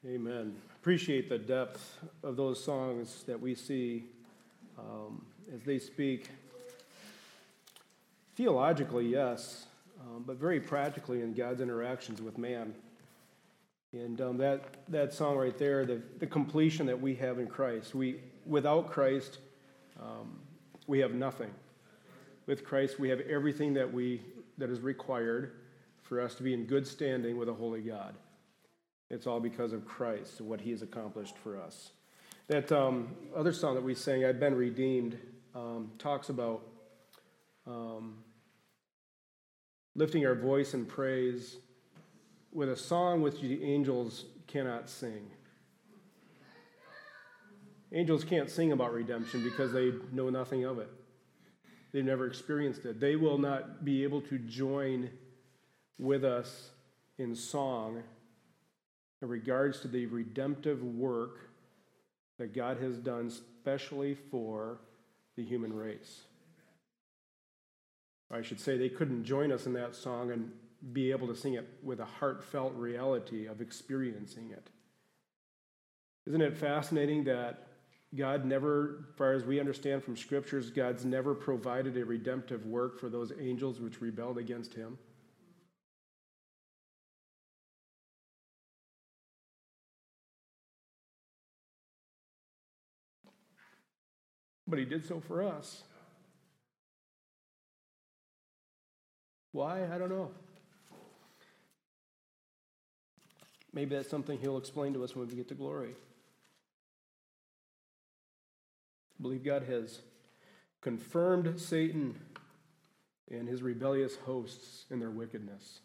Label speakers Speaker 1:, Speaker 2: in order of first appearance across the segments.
Speaker 1: Amen. Appreciate the depth of those songs that we see as they speak theologically, yes, but very practically in God's interactions with man. And that song right there, the completion that we have in Christ. Without Christ, we have nothing. With Christ, we have everything that is required for us to be in good standing with a holy God. It's all because of Christ and what he has accomplished for us. That other song that we sang, I've Been Redeemed, talks about lifting our voice in praise with a song which the angels cannot sing. Angels can't sing about redemption because they know nothing of it. They've never experienced it. They will not be able to join with us in song in regards to the redemptive work that God has done specially for the human race. I should say they couldn't join us in that song and be able to sing it with a heartfelt reality of experiencing it. Isn't it fascinating that God never, as far as we understand from scriptures, God's never provided a redemptive work for those angels which rebelled against him? But he did so for us. Why? I don't know. Maybe that's something he'll explain to us when we get to glory. I believe God has confirmed Satan and his rebellious hosts in their wickedness.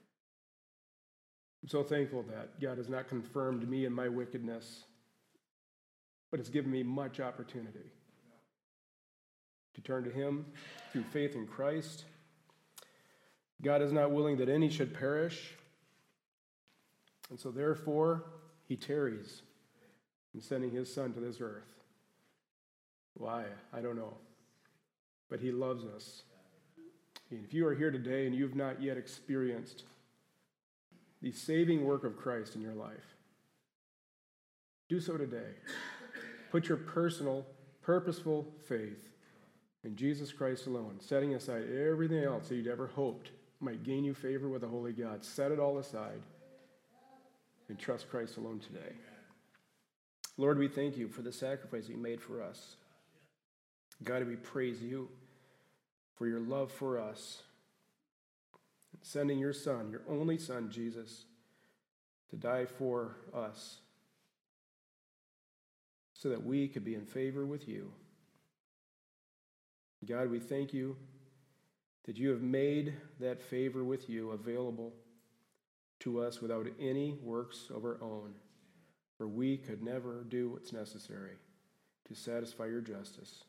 Speaker 1: I'm so thankful that God has not confirmed me in my wickedness, but has given me much opportunity to turn to him through faith in Christ. God is not willing that any should perish, and so therefore he tarries in sending his Son to this earth. Why? I don't know. But he loves us. And if you are here today and you've not yet experienced the saving work of Christ in your life, do so today. Put your personal, purposeful faith in Jesus Christ alone, setting aside everything else that you'd ever hoped might gain you favor with a holy God. Set it all aside and trust Christ alone today. Lord, we thank you for the sacrifice you made for us. God, we praise you for your love for us, sending your Son, your only Son, Jesus, to die for us so that we could be in favor with you. God, we thank you that you have made that favor with you available to us without any works of our own, for we could never do what's necessary to satisfy your justice.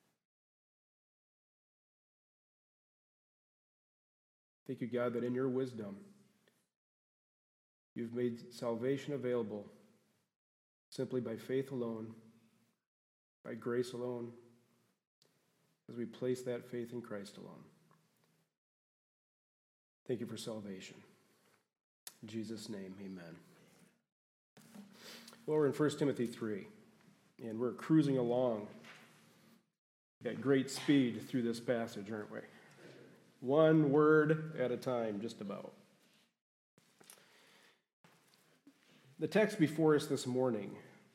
Speaker 1: Thank you, God, that in your wisdom, you've made salvation available simply by faith alone, by grace alone, as we place that faith in Christ alone. Thank you for salvation. In Jesus' name, amen. Well, we're in 1 Timothy 3, and we're cruising along at great speed through this passage, aren't we? One word at a time, just about. The text before us this morning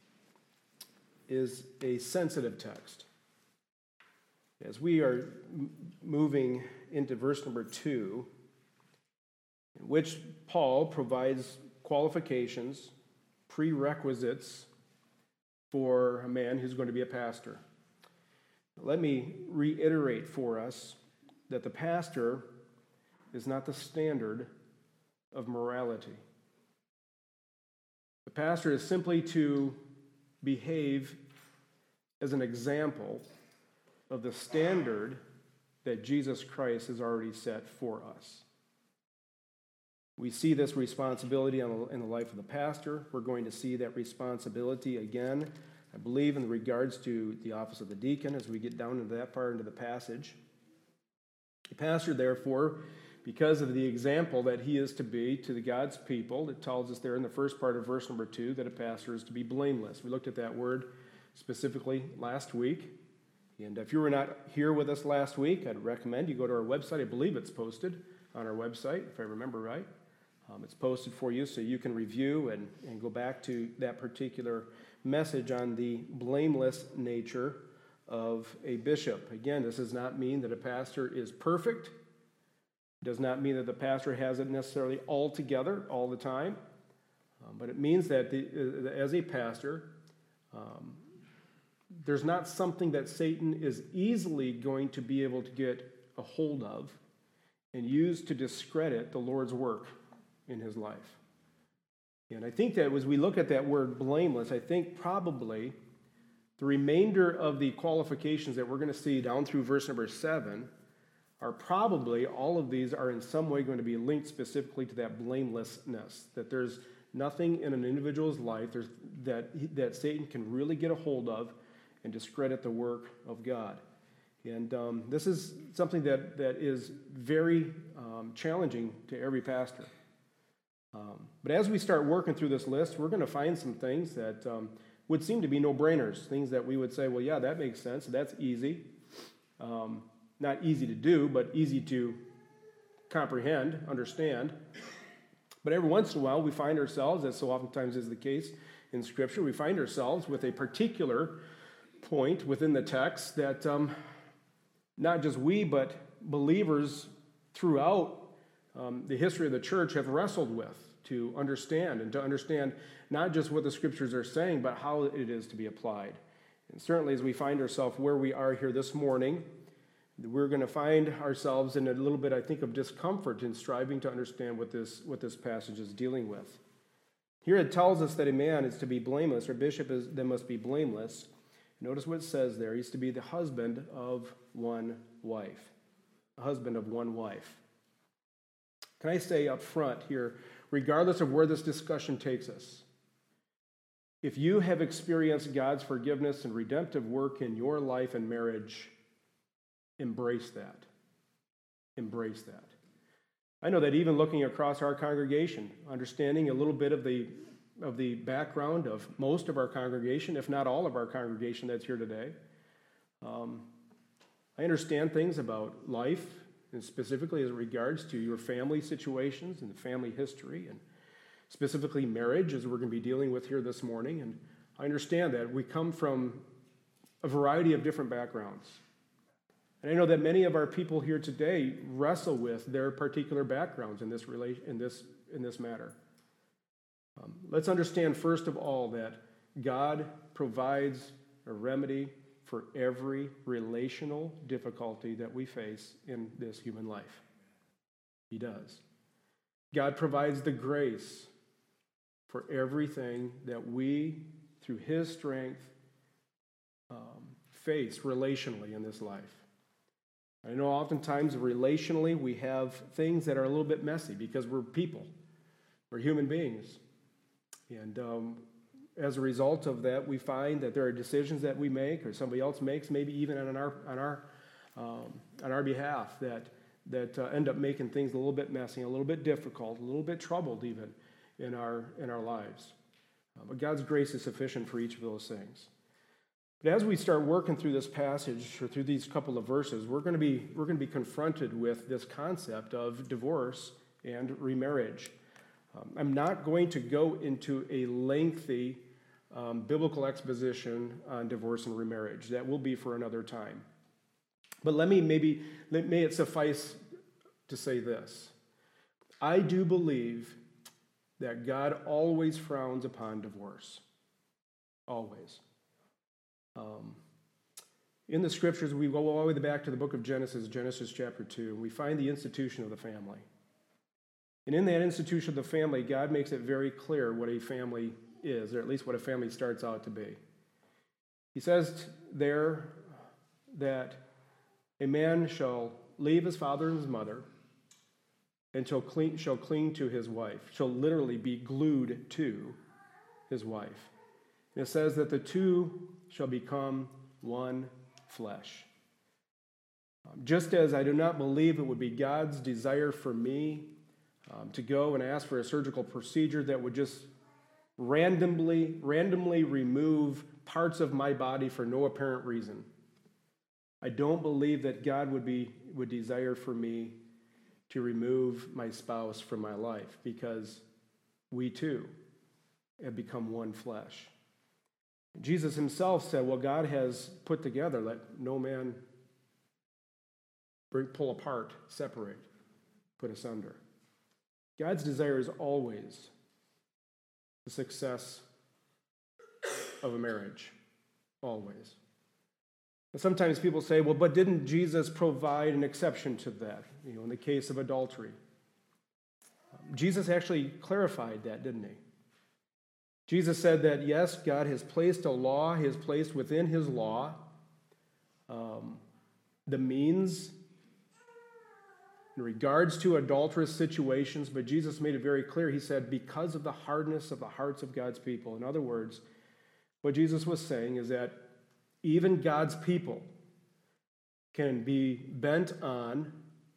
Speaker 1: is a sensitive text. As we are moving into verse number 2, in which Paul provides qualifications, prerequisites for a man who's going to be a pastor. Let me reiterate for us that the pastor is not the standard of morality. The pastor is simply to behave as an example of the standard that Jesus Christ has already set for us. We see this responsibility in the life of the pastor. We're going to see that responsibility again, I believe, in regards to the office of the deacon as we get down into that far into the passage. The pastor, therefore, because of the example that he is to be to the God's people. It tells us there in the first part of verse number 2 that a pastor is to be blameless. We looked at that word specifically last week. And if you were not here with us last week, I'd recommend you go to our website. I believe it's posted on our website, if I remember right. It's posted for you so you can review and go back to that particular message on the blameless nature of a bishop. Again, this does not mean that a pastor is perfect. It does not mean that the pastor has it necessarily all together all the time. But it means that as a pastor, there's not something that Satan is easily going to be able to get a hold of and use to discredit the Lord's work in his life. And I think that as we look at that word blameless, I think probably the remainder of the qualifications that we're going to see down through verse number 7 are probably, all of these are in some way going to be linked specifically to that blamelessness, that there's nothing in an individual's life that Satan can really get a hold of and discredit the work of God. And this is something that is very challenging to every pastor. But as we start working through this list, we're going to find some things that would seem to be no-brainers, things that we would say, well, yeah, that makes sense, that's easy. Not easy to do, but easy to comprehend, understand. But every once in a while, we find ourselves, as so oftentimes is the case in Scripture, we find ourselves with a particular point within the text that not just we, but believers throughout the history of the church have wrestled with to understand, and to understand not just what the Scriptures are saying, but how it is to be applied. And certainly as we find ourselves where we are here this morning, we're going to find ourselves in a little bit, I think, of discomfort in striving to understand what this passage is dealing with. Here it tells us that a man is to be blameless, or bishop then must be blameless. Notice what it says there. He's to be the husband of one wife. A husband of one wife. Can I say up front here, regardless of where this discussion takes us, if you have experienced God's forgiveness and redemptive work in your life and marriage, embrace that. Embrace that. I know that even looking across our congregation, understanding a little bit of the background of most of our congregation, if not all of our congregation that's here today, I understand things about life, and specifically as it regards to your family situations and the family history, and specifically marriage, as we're going to be dealing with here this morning. And I understand that we come from a variety of different backgrounds. And I know that many of our people here today wrestle with their particular backgrounds in this matter. Let's understand, first of all, that God provides a remedy for every relational difficulty that we face in this human life. He does. God provides the grace for everything that we, through his strength, face relationally in this life. I know oftentimes relationally we have things that are a little bit messy because we're people. We're human beings. And as a result of that, we find that there are decisions that we make or somebody else makes, maybe even on our behalf, that end up making things a little bit messy, a little bit difficult, a little bit troubled even in our lives. But God's grace is sufficient for each of those things. But as we start working through this passage or through these couple of verses, we're going to be confronted with this concept of divorce and remarriage. I'm not going to go into a lengthy biblical exposition on divorce and remarriage. That will be for another time. But may it suffice to say this. I do believe that God always frowns upon divorce. Always. In the Scriptures, we go all the way back to the book of Genesis chapter 2, and we find the institution of the family. And in that institution of the family, God makes it very clear what a family is, or at least what a family starts out to be. He says there that a man shall leave his father and his mother and shall cling to his wife, shall literally be glued to his wife. And it says that the two shall become one flesh. Just as I do not believe it would be God's desire for me to go and ask for a surgical procedure that would just randomly remove parts of my body for no apparent reason. I don't believe that God would desire for me to remove my spouse from my life, because we too have become one flesh. Jesus himself said, what God has put together, let no man pull apart, separate, put asunder. God's desire is always the success of a marriage, always. And sometimes people say, well, but didn't Jesus provide an exception to that, in the case of adultery? Jesus actually clarified that, didn't he? Jesus said that, yes, God has placed a law, he has placed within his law the means in regards to adulterous situations, but Jesus made it very clear. He said, because of the hardness of the hearts of God's people. In other words, what Jesus was saying is that even God's people can be bent on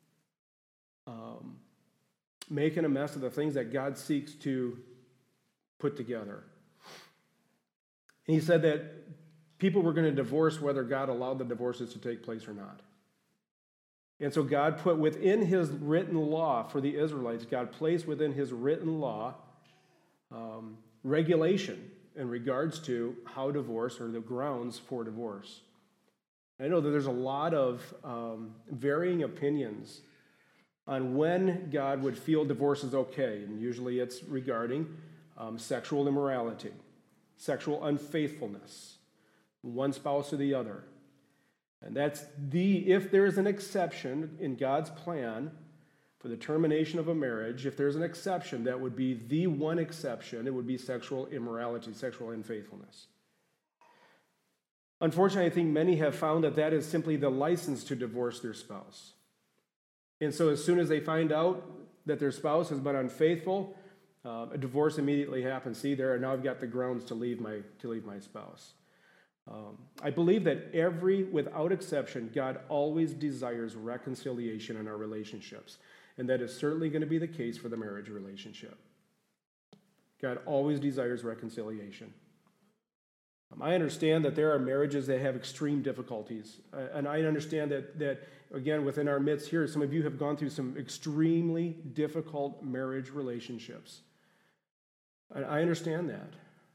Speaker 1: making a mess of the things that God seeks to put together. And he said that people were going to divorce whether God allowed the divorces to take place or not. And so God put within his written law for the Israelites, God placed within his written law regulation in regards to how divorce, or the grounds for divorce. I know that there's a lot of varying opinions on when God would feel divorce is okay, and usually it's regarding sexual immorality, sexual unfaithfulness, one spouse or the other. And that's if there is an exception in God's plan for the termination of a marriage, if there's an exception, that would be the one exception. It would be sexual immorality, sexual unfaithfulness. Unfortunately, I think many have found that that is simply the license to divorce their spouse. And so as soon as they find out that their spouse has been unfaithful, a divorce immediately happens. See, now I've got the grounds to leave my spouse. I believe that without exception, God always desires reconciliation in our relationships. And that is certainly going to be the case for the marriage relationship. God always desires reconciliation. I understand that there are marriages that have extreme difficulties. And I understand that, again, within our midst here, some of you have gone through some extremely difficult marriage relationships. And I understand that.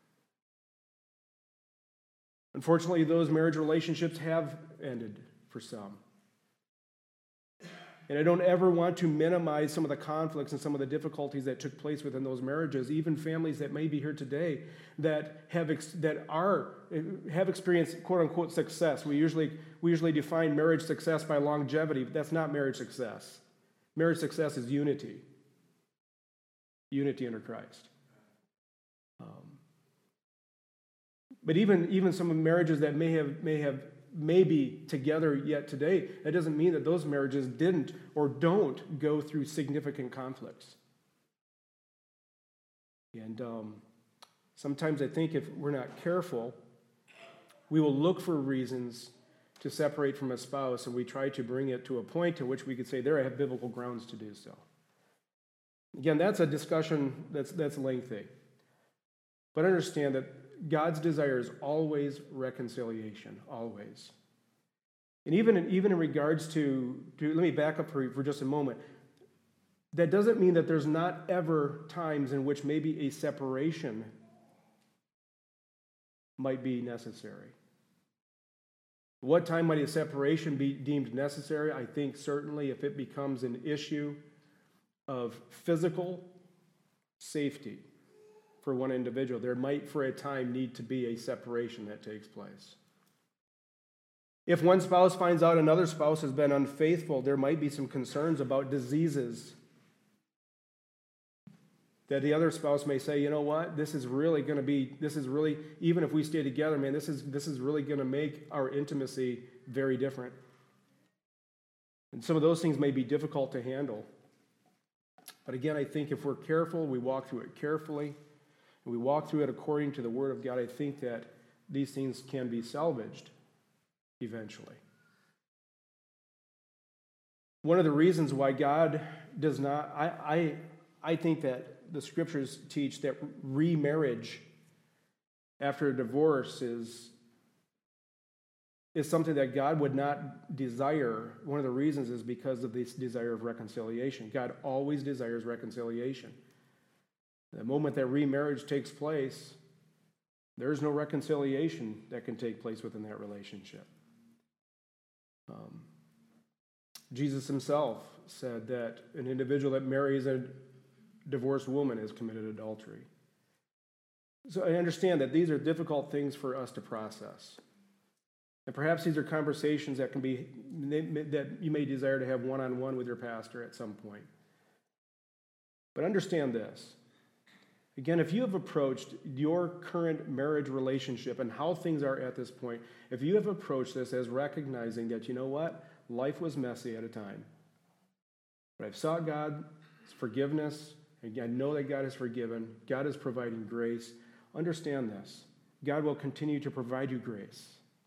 Speaker 1: Unfortunately, those marriage relationships have ended for some. And I don't ever want to minimize some of the conflicts and some of the difficulties that took place within those marriages, even families that may be here today that have experienced quote-unquote success. We usually define marriage success by longevity, but that's not marriage success. Marriage success is unity. Unity under Christ. But even some of the marriages that may be together yet today, that doesn't mean that those marriages didn't or don't go through significant conflicts. And sometimes I think if we're not careful, we will look for reasons to separate from a spouse, and we try to bring it to a point to which we could say, there I have biblical grounds to do so. Again, that's a discussion that's lengthy. But understand that God's desire is always reconciliation, always. And even in regards to let me back up for just a moment. That doesn't mean that there's not ever times in which maybe a separation might be necessary. What time might a separation be deemed necessary? I think certainly if it becomes an issue of physical safety for one individual, there might for a time need to be a separation that takes place. If one spouse finds out another spouse has been unfaithful, there might be some concerns about diseases that the other spouse may say, you know what, this is really, even if we stay together, man, this is really going to make our intimacy very different. And some of those things may be difficult to handle. But again, I think if we're careful, we walk through it carefully, and we walk through it according to the Word of God, I think that these things can be salvaged eventually. One of the reasons why God does not, I think that the scriptures teach that remarriage after a divorce is something that God would not desire. One of the reasons is because of this desire of reconciliation. God always desires reconciliation. The moment that remarriage takes place, there's no reconciliation that can take place within that relationship. Jesus himself said that an individual that marries a divorced woman has committed adultery. So I understand that these are difficult things for us to process. And perhaps these are conversations that you may desire to have one-on-one with your pastor at some point. But understand this. Again, if you have approached your current marriage relationship and how things are at this point, if you have approached this as recognizing that, you know what, life was messy at a time, but I've sought God's forgiveness, and I know that God has forgiven, God is providing grace, understand this. God will continue to provide you grace.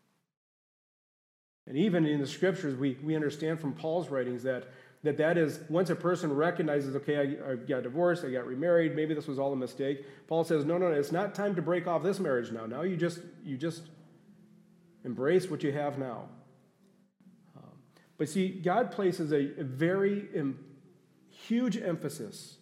Speaker 1: And even in the scriptures, we understand from Paul's writings that is, once a person recognizes, okay, I got divorced, I got remarried, maybe this was all a mistake, Paul says, no, it's not time to break off this marriage now. Now you just embrace what you have now. But see, God places a very huge emphasis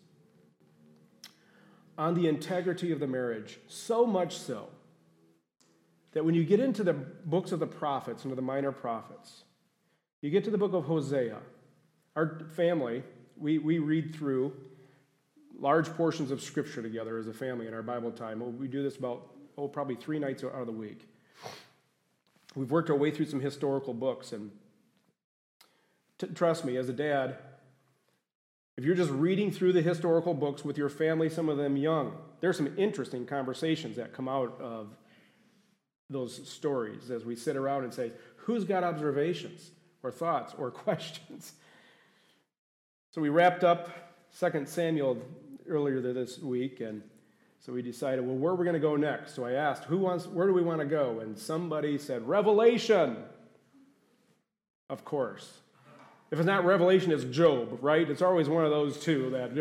Speaker 1: on the integrity of the marriage, so much so that when you get into the books of the prophets, into the minor prophets, you get to the book of Hosea. Our family, we read through large portions of Scripture together as a family in our Bible time. We do this about, probably 3 nights out of the week. We've worked our way through some historical books, and trust me, as a dad, if you're just reading through the historical books with your family, some of them young, there's some interesting conversations that come out of those stories as we sit around and say, who's got observations or thoughts or questions? So we wrapped up 2 Samuel earlier this week, and so we decided, well, where are we going to go next? So I asked, where do we want to go? And somebody said, Revelation. Of course. If it's not Revelation, it's Job, right? It's always one of those two that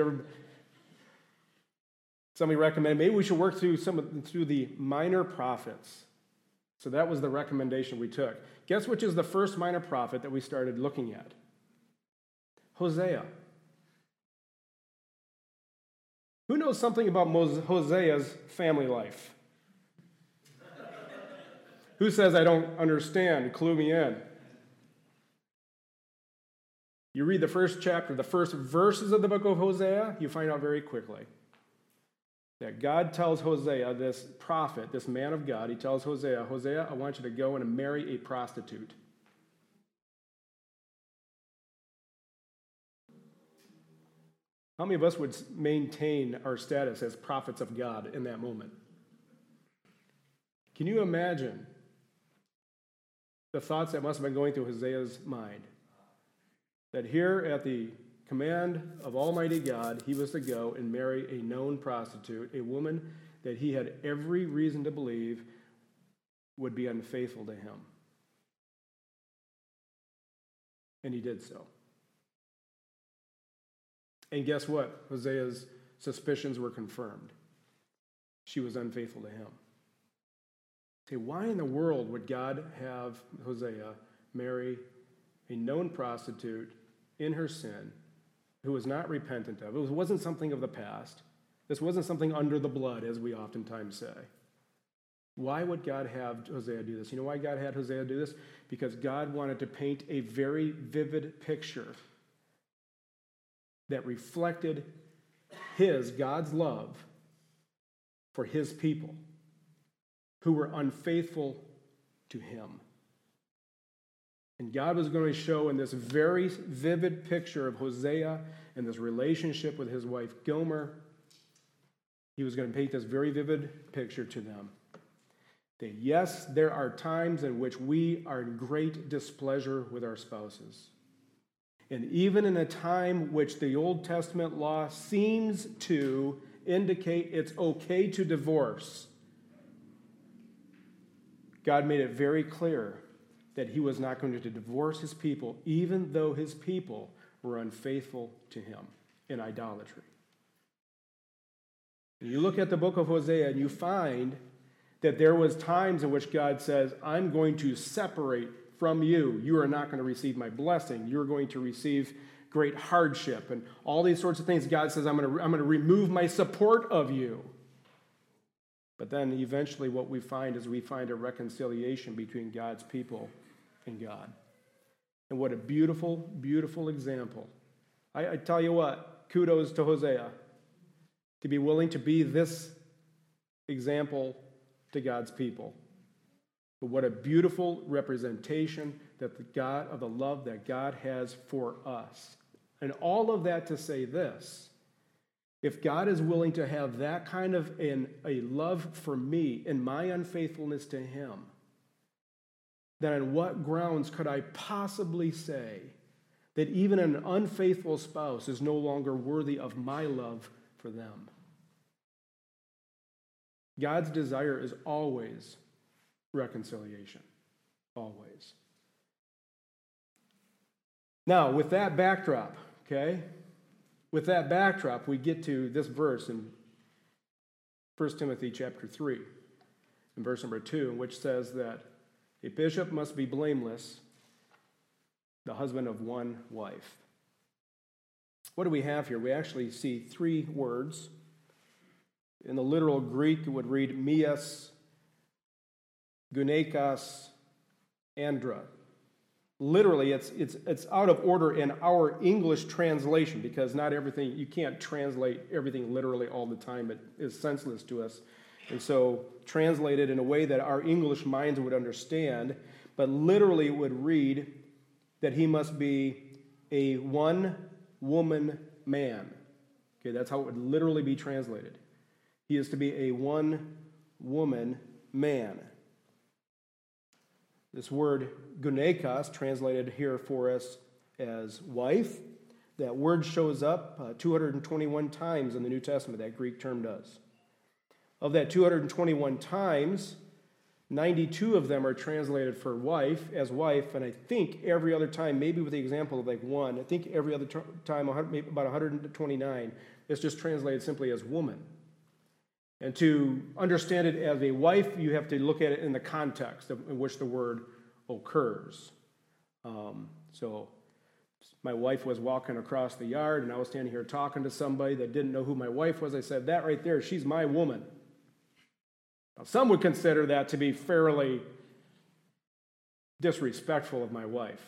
Speaker 1: somebody recommended. Maybe we should work through through the minor prophets. So that was the recommendation we took. Guess which is the first minor prophet that we started looking at? Hosea. Who knows something about Hosea's family life? Who says, I don't understand? Clue me in. You read the first chapter, the first verses of the book of Hosea, you find out very quickly that God tells Hosea, this prophet, this man of God, he tells Hosea, I want you to go and marry a prostitute. How many of us would maintain our status as prophets of God in that moment? Can you imagine the thoughts that must have been going through Hosea's mind? That here at the command of Almighty God, he was to go and marry a known prostitute, a woman that he had every reason to believe would be unfaithful to him. And he did so. And guess what? Hosea's suspicions were confirmed. She was unfaithful to him. Say, why in the world would God have Hosea marry a known prostitute in her sin who was not repentant of it? It wasn't something of the past. This wasn't something under the blood, as we oftentimes say. Why would God have Hosea do this? You know why God had Hosea do this? Because God wanted to paint a very vivid picture that reflected God's love for his people who were unfaithful to him. And God was going to show in this very vivid picture of Hosea and this relationship with his wife Gomer, he was going to paint this very vivid picture to them. That yes, there are times in which we are in great displeasure with our spouses. And even in a time which the Old Testament law seems to indicate it's okay to divorce, God made it very clear that he was not going to divorce his people, even though his people were unfaithful to him in idolatry. And you look at the book of Hosea and you find that there was times in which God says, I'm going to separate from you. You are not going to receive my blessing. You're going to receive great hardship and all these sorts of things. God says, I'm going to remove my support of you. But then eventually what we find is we find a reconciliation between God's people and God. And what a beautiful, beautiful example. I tell you what, kudos to Hosea to be willing to be this example to God's people. But what a beautiful representation that the God of the love that God has for us. And all of that to say this: if God is willing to have that kind of a love for me and my unfaithfulness to him, then on what grounds could I possibly say that even an unfaithful spouse is no longer worthy of my love for them? God's desire is always reconciliation. Always. Now, with that backdrop, okay? With that backdrop, we get to this verse in 1 Timothy chapter 3, in verse number 2, in which says that a bishop must be blameless, the husband of one wife. What do we have here? We actually see three words. In the literal Greek, it would read mias, guneikas, andra. Literally, it's out of order in our English translation because not everything, you can't translate everything literally all the time. It is senseless to us. And so translate it in a way that our English minds would understand, but literally it would read that he must be a one-woman man. Okay, that's how it would literally be translated. He is to be a one-woman man. This word guneikas, translated here for us as wife, that word shows up 221 times in the New Testament, that Greek term does. Of that 221 times, 92 of them are translated for wife, as wife, and I think every other time, maybe with the example of like one, I think every other time, maybe about 129, it's just translated simply as woman. And to understand it as a wife, you have to look at it in the context in which the word occurs. So my wife was walking across the yard, and I was standing here talking to somebody that didn't know who my wife was. I said, that right there, she's my woman. Now, some would consider that to be fairly disrespectful of my wife.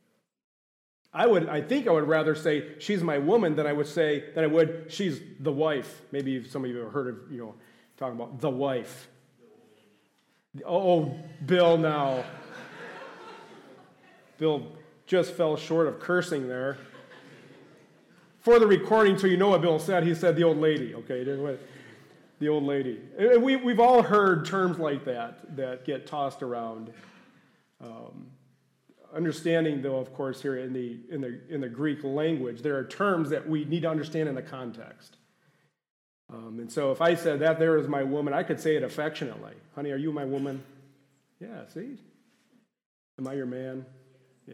Speaker 1: I think I would rather say she's my woman than I would she's the wife. Maybe some of you have heard of, talking about the wife. Oh, Bill now. Bill just fell short of cursing there. For the recording, so you know what Bill said, he said the old lady, okay? The old lady. And we've all heard terms like that get tossed around. Understanding, though, of course, here in the Greek language, there are terms that we need to understand in the context. And so if I said that there is my woman, I could say it affectionately. Honey, are you my woman? Yeah, see? Am I your man? Yay.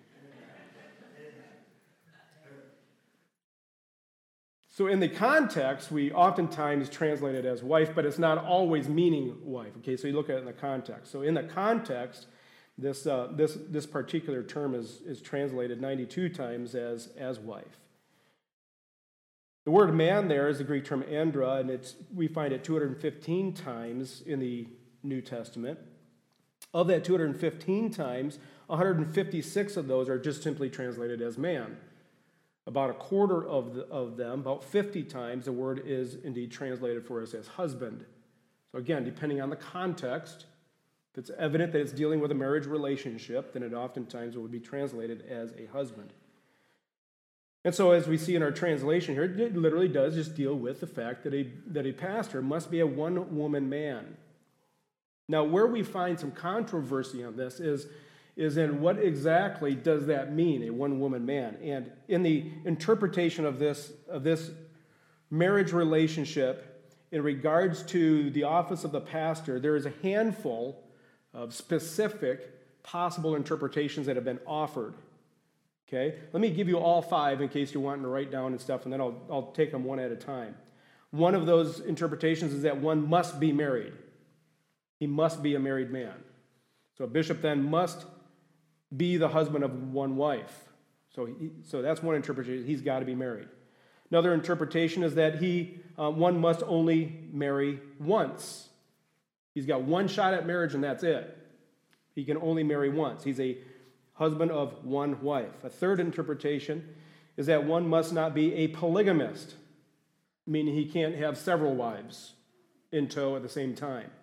Speaker 1: So in the context, we oftentimes translate it as wife, but it's not always meaning wife. Okay, so you look at it in the context. So in the context, this particular term is translated 92 times as wife. The word man there is the Greek term andra, and we find it 215 times in the New Testament. Of that 215 times, 156 of those are just simply translated as man. About a quarter of them, about 50 times, the word is indeed translated for us as husband. So again, depending on the context, if it's evident that it's dealing with a marriage relationship, then it oftentimes would be translated as a husband. And so as we see in our translation here, it literally does just deal with the fact that a pastor must be a one-woman man. Now, where we find some controversy on this is in what exactly does that mean, a one-woman man? And in the interpretation of this marriage relationship, in regards to the office of the pastor, there is a handful of specific possible interpretations that have been offered. Okay? Let me give you all 5 in case you're wanting to write down and stuff, and then I'll take them one at a time. One of those interpretations is that one must be married. He must be a married man. So a bishop then must be the husband of one wife. So that's one interpretation. He's got to be married. Another interpretation is that one must only marry once. He's got one shot at marriage and that's it. He can only marry once. He's a husband of one wife. A third interpretation is that one must not be a polygamist, meaning he can't have several wives in tow at the same time.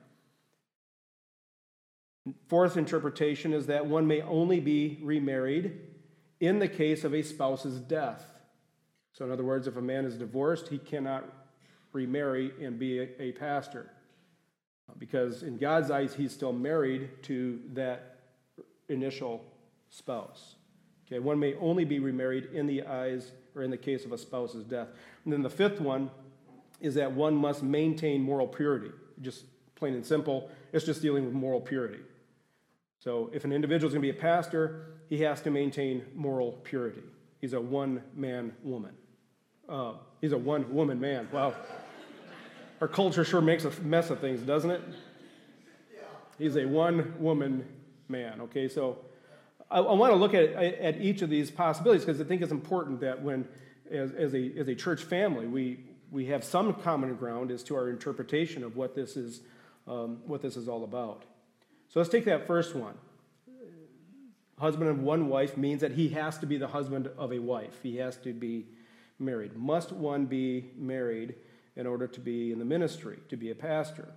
Speaker 1: Fourth interpretation is that one may only be remarried in the case of a spouse's death. So in other words, if a man is divorced, he cannot remarry and be a pastor, because in God's eyes, he's still married to that initial spouse. Okay, one may only be remarried in the eyes or in the case of a spouse's death. And then the fifth one is that one must maintain moral purity. Just plain and simple, it's just dealing with moral purity. So if an individual is going to be a pastor, he has to maintain moral purity. He's a one-man woman. He's a one-woman man. Wow. Our culture sure makes a mess of things, doesn't it? He's a one-woman man. Okay, so I want to look at each of these possibilities because I think it's important that when, as a church family, we have some common ground as to our interpretation of what this is all about. So let's take that first one. Husband of one wife means that he has to be the husband of a wife. He has to be married. Must one be married in order to be in the ministry, to be a pastor?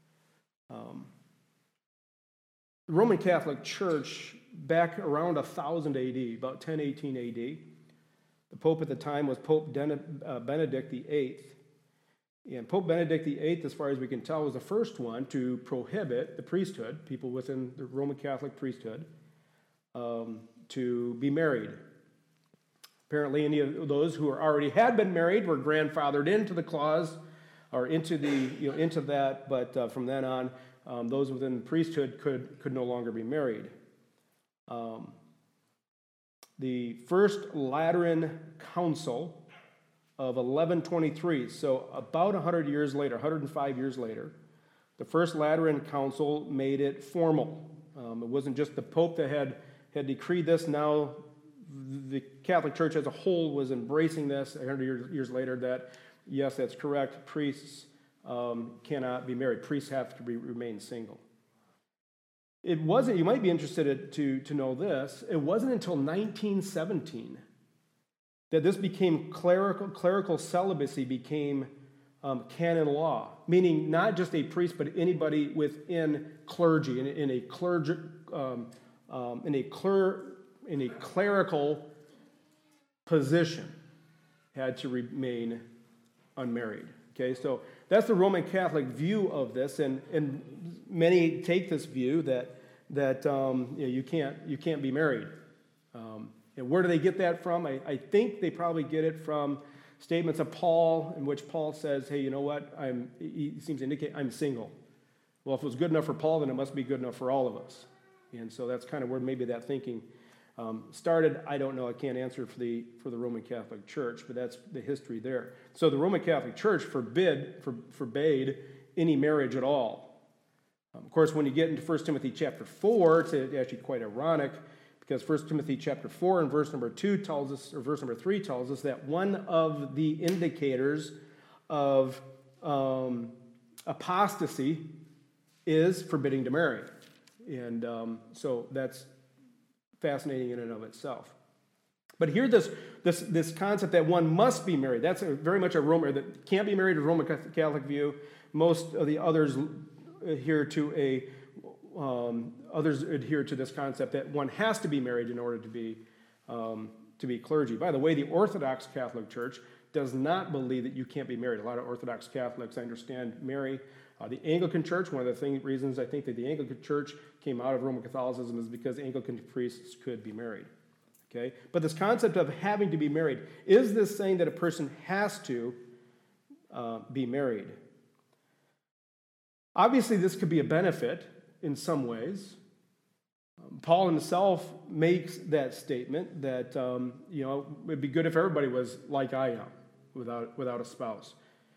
Speaker 1: The Roman Catholic Church, back around 1000 AD, about 1018 AD, the Pope at the time was Pope Benedict VIII. And Pope Benedict VIII, as far as we can tell, was the first one to prohibit the priesthood, people within the Roman Catholic priesthood, to be married. Apparently, any of those who already had been married were grandfathered into the clause or into that. But from then on, those within the priesthood could no longer be married. The First Lateran Council of 1123, so about 100 years later, 105 years later, the First Lateran Council made it formal. It wasn't just the Pope that had decreed this. Now the Catholic Church as a whole was embracing this 100 years later, that, yes, that's correct, priests cannot be married. Priests have to remain single. It wasn't, you might be interested to know this, it wasn't until 1917 that this became clerical celibacy became canon law, meaning not just a priest, but anybody within clergy, in a clerical position had to remain unmarried. Okay, so that's the Roman Catholic view of this, and many take this view that you can't be married. And where do they get that from? I think they probably get it from statements of Paul, in which Paul says, "Hey, you know what? He seems to indicate I'm single." Well, if it was good enough for Paul, then it must be good enough for all of us. And so that's kind of where maybe that thinking started. I don't know. I can't answer for the Roman Catholic Church, but that's the history there. So the Roman Catholic Church forbade any marriage at all. Of course, when you get into 1 Timothy chapter 4, it's actually quite ironic, because 1 Timothy chapter 4 and verse number 2 tells us, or verse number 3 tells us, that one of the indicators of apostasy is forbidding to marry. And so that's fascinating in and of itself. But here, this concept that one must be married, that's very much a Roman, that can't be married, a Roman Catholic view. Most of the others adhere to this concept that one has to be married in order to be clergy. By the way, the Orthodox Catholic Church does not believe that you can't be married. A lot of Orthodox Catholics, I understand, marry. The Anglican Church, one of the reasons I think that the Anglican Church came out of Roman Catholicism is because Anglican priests could be married. Okay? But this concept of having to be married, is this saying that a person has to be married? Obviously, this could be a benefit in some ways. Paul himself makes that statement that, it'd be good if everybody was like I am without a spouse.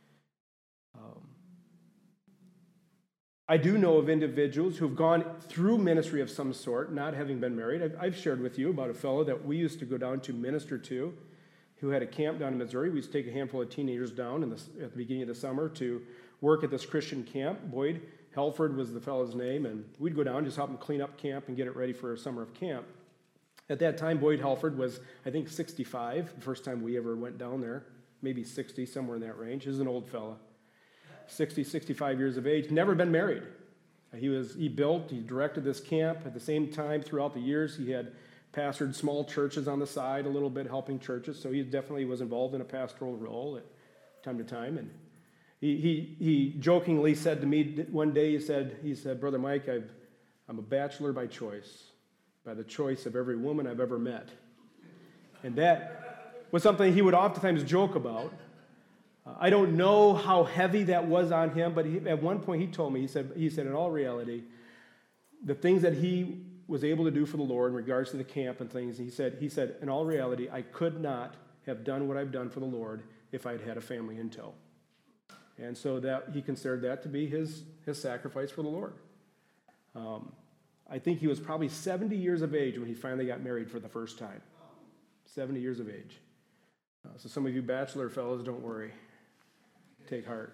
Speaker 1: I do know of individuals who've gone through ministry of some sort, not having been married. I've shared with you about a fellow that we used to go down to minister to, who had a camp down in Missouri. We used to take a handful of teenagers down at the beginning of the summer to work at this Christian camp. Boyd Helford was the fellow's name, and we'd go down, just help him clean up camp and get it ready for a summer of camp. At that time, Boyd Helford was, I think, 65, the first time we ever went down there, maybe 60, somewhere in that range. He was an old fella. 60, 65 years of age, never been married. He directed this camp. At the same time, throughout the years, he had pastored small churches on the side, a little bit helping churches, so he definitely was involved in a pastoral role at time to time. And he jokingly said to me one day, he said, Brother Mike, I'm a bachelor by choice, by the choice of every woman I've ever met. And that was something he would oftentimes joke about. I don't know how heavy that was on him, but at one point he told me, he said, in all reality, the things that he was able to do for the Lord in regards to the camp and things, he said, in all reality, I could not have done what I've done for the Lord if I'd had a family in tow. And so that he considered that to be his sacrifice for the Lord. I think he was probably 70 years of age when he finally got married for the first time. 70 years of age. So some of you bachelor fellows, don't worry. Take heart.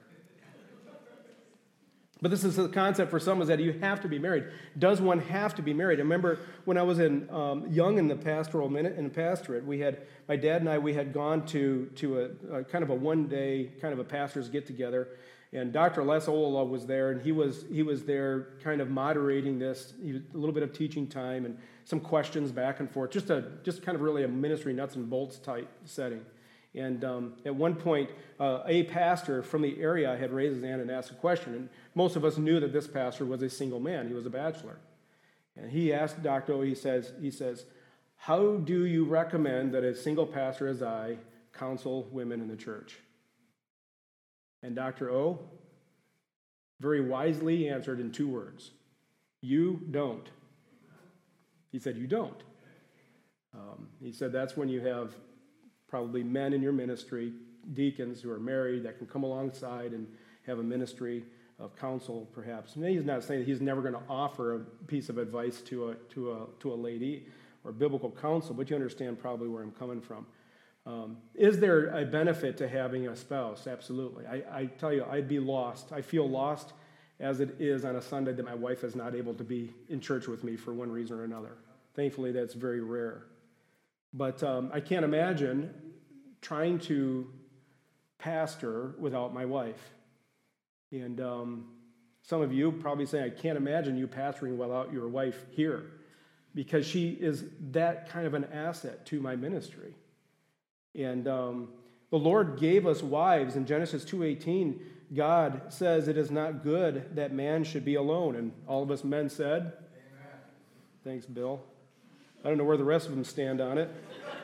Speaker 1: But this is the concept for some, is that you have to be married. Does one have to be married? I remember when I was young in the pastorate, my dad and I had gone to a kind of a one-day kind of a pastor's get-together, and Dr. Les Ola was there, and he was there kind of moderating this, a little bit of teaching time and some questions back and forth, just kind of really a ministry nuts and bolts type setting. And at one point, a pastor from the area had raised his hand and asked a question. And most of us knew that this pastor was a single man. He was a bachelor. And he asked Dr. O, he says, how do you recommend that a single pastor as I counsel women in the church? And Dr. O very wisely answered in 2 words. You don't. He said, you don't. He said that's when you have probably men in your ministry, deacons who are married, that can come alongside and have a ministry of counsel, perhaps. And he's not saying that he's never going to offer a piece of advice to a lady or biblical counsel, but you understand probably where I'm coming from. Is there a benefit to having a spouse? Absolutely. I tell you, I'd be lost. I feel lost as it is on a Sunday that my wife is not able to be in church with me for one reason or another. Thankfully, that's very rare. But I can't imagine trying to pastor without my wife. And some of you probably saying, I can't imagine you pastoring without your wife here, because she is that kind of an asset to my ministry. And the Lord gave us wives. In Genesis 2:18, God says it is not good that man should be alone. And all of us men said, Amen. Thanks, Bill. I don't know where the rest of them stand on it.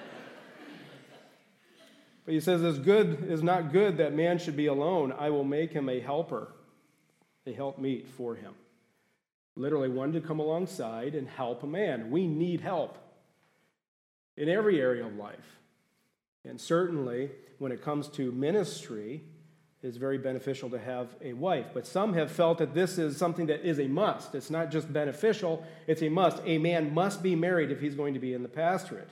Speaker 1: But he says, it's not good that man should be alone. I will make him a helper, a helpmeet for him. Literally one to come alongside and help a man. We need help in every area of life. And certainly when it comes to ministry, it's very beneficial to have a wife. But some have felt that this is something that is a must. It's not just beneficial, it's a must. A man must be married if he's going to be in the pastorate.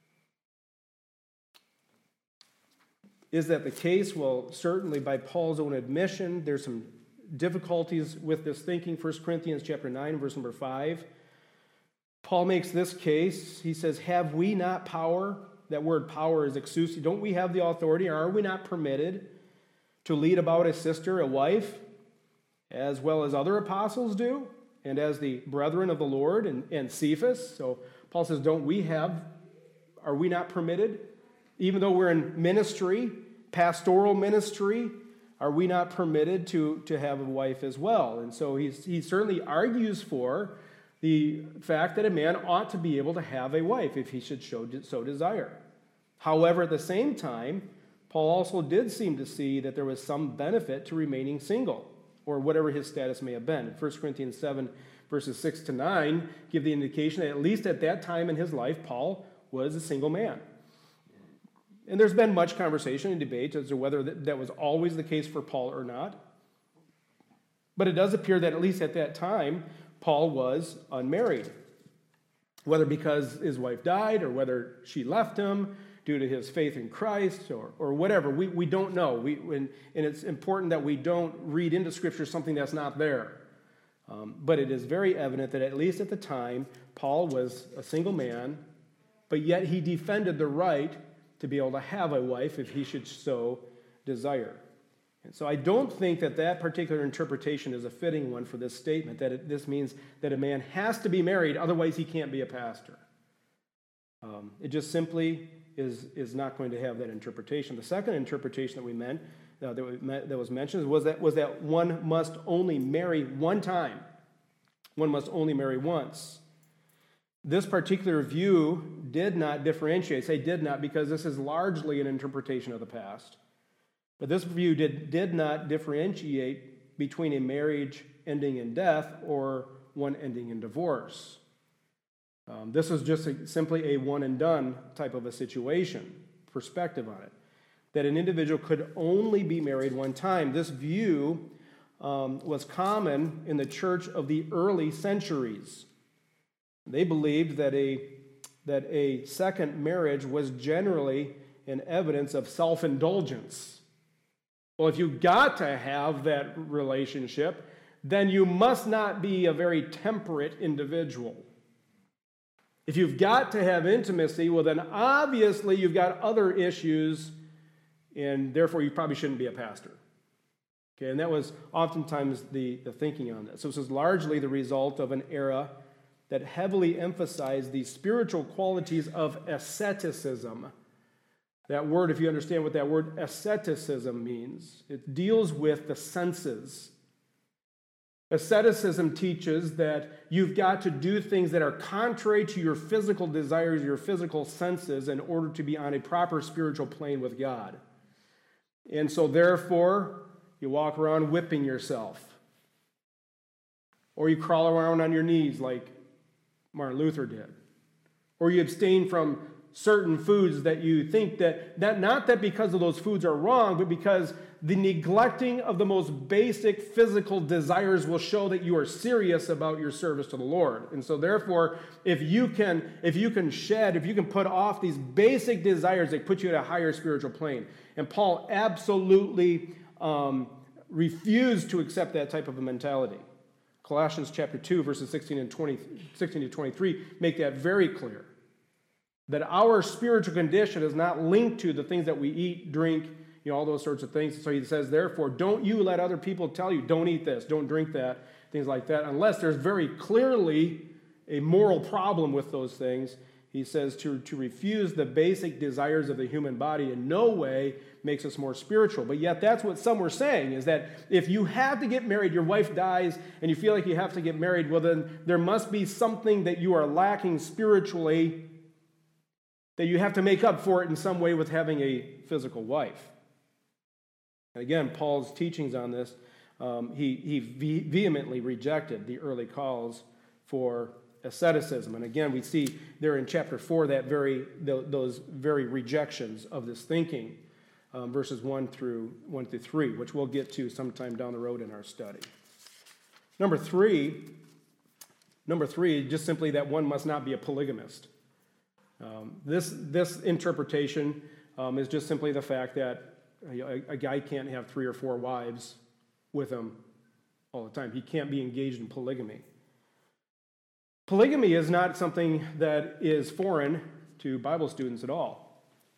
Speaker 1: Is that the case? Well, certainly by Paul's own admission, there's some difficulties with this thinking. 1 Corinthians chapter 9, verse number 5. Paul makes this case. He says, have we not power? That word power is exousia. Don't we have the authority? Or are we not permitted to lead about a sister, a wife, as well as other apostles do, and as the brethren of the Lord and Cephas? So Paul says, are we not permitted? Even though we're in ministry, pastoral ministry, are we not permitted to have a wife as well? And so he certainly argues for the fact that a man ought to be able to have a wife if he should so desire. However, at the same time, Paul also did seem to see that there was some benefit to remaining single. or whatever his status may have been. 1 Corinthians 7, verses 6 to 9 give the indication that at least at that time in his life, Paul was a single man. And there's been much conversation and debate as to whether that was always the case for Paul or not. But it does appear that at least at that time, Paul was unmarried. Whether because his wife died or whether she left him due to his faith in Christ or whatever, we don't know. And it's important that we don't read into Scripture something that's not there. But it is very evident that at least at the time, Paul was a single man, but yet he defended the right to be able to have a wife if he should so desire. And so I don't think that particular interpretation is a fitting one for this statement, that this means that a man has to be married, otherwise he can't be a pastor. It just simply is not going to have that interpretation. The second interpretation that was mentioned was that one must only marry one time. One must only marry once. This particular view did not differentiate. Say did not because this is largely an interpretation of the past. But this view did not differentiate between a marriage ending in death or one ending in divorce. This was just simply a one and done type of a situation, perspective on it. That an individual could only be married one time. This view was common in the church of the early centuries. They believed that a second marriage was generally an evidence of self-indulgence. Well, if you've got to have that relationship, then you must not be a very temperate individual. If you've got to have intimacy, well, then obviously you've got other issues, and therefore you probably shouldn't be a pastor. Okay, and that was oftentimes the thinking on this. So this is largely the result of an era that heavily emphasized the spiritual qualities of asceticism. That word, if you understand what that word asceticism means, it deals with the senses. Asceticism teaches that you've got to do things that are contrary to your physical desires, your physical senses, in order to be on a proper spiritual plane with God. And so therefore, you walk around whipping yourself. Or you crawl around on your knees like Martin Luther did. Or you abstain from certain foods that you think that not that because of those foods are wrong, but because the neglecting of the most basic physical desires will show that you are serious about your service to the Lord. And so therefore, if you can put off these basic desires, they put you at a higher spiritual plane. And Paul absolutely refused to accept that type of a mentality. Colossians chapter 2, verses 16 to 23 make that very clear. That our spiritual condition is not linked to the things that we eat, drink, all those sorts of things. So he says, therefore, don't you let other people tell you, don't eat this, don't drink that, things like that, unless there's very clearly a moral problem with those things. He says to refuse the basic desires of the human body in no way makes us more spiritual. But yet that's what some were saying, is that if you have to get married, your wife dies, and you feel like you have to get married, well then there must be something that you are lacking spiritually that you have to make up for it in some way with having a physical wife. And again, Paul's teachings on this, he vehemently rejected the early calls for asceticism. And again, we see there in chapter 4 those very rejections of this thinking, verses 1 through 3, which we'll get to sometime down the road in our study. Number three, just simply that one must not be a polygamist. This interpretation is just simply the fact that a guy can't have 3 or 4 wives with him all the time. He can't be engaged in polygamy. Polygamy is not something that is foreign to Bible students at all.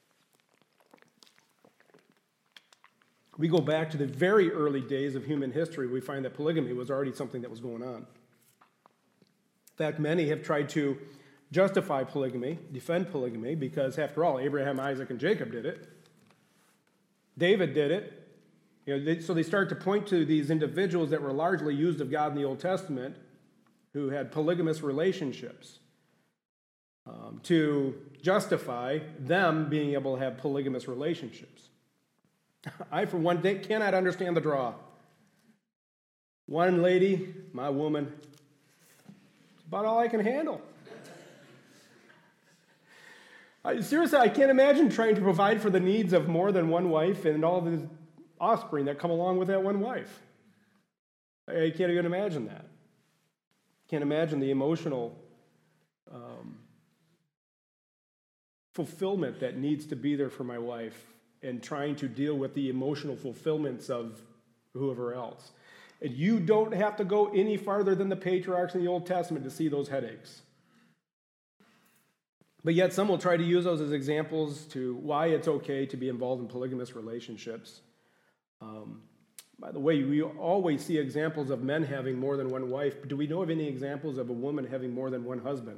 Speaker 1: We go back to the very early days of human history, we find that polygamy was already something that was going on. In fact, many have tried to justify polygamy, defend polygamy, because after all, Abraham, Isaac, and Jacob did it. David did it. So they start to point to these individuals that were largely used of God in the Old Testament who had polygamous relationships to justify them being able to have polygamous relationships. I, for one, cannot understand the draw. One lady, my woman, it's about all I can handle. Seriously, I can't imagine trying to provide for the needs of more than one wife and all the offspring that come along with that one wife. I can't even imagine that. Can't imagine the emotional fulfillment that needs to be there for my wife and trying to deal with the emotional fulfillments of whoever else. And you don't have to go any farther than the patriarchs in the Old Testament to see those headaches. But yet some will try to use those as examples to why it's okay to be involved in polygamous relationships. By the way, we always see examples of men having more than one wife, but do we know of any examples of a woman having more than one husband?